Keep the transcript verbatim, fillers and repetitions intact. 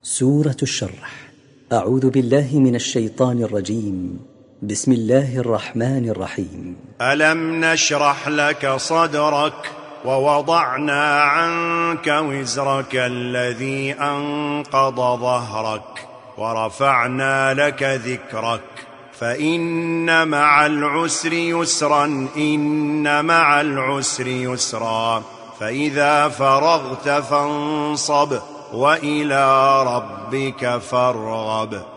سورة الشرح. أعوذ بالله من الشيطان الرجيم. بسم الله الرحمن الرحيم. ألم نشرح لك صدرك ووضعنا عنك وزرك الذي أنقض ظهرك ورفعنا لك ذكرك فإن مع العسر يسرا إن مع العسر يسرا فإذا فرغت فانصب وإلى ربك فارغب.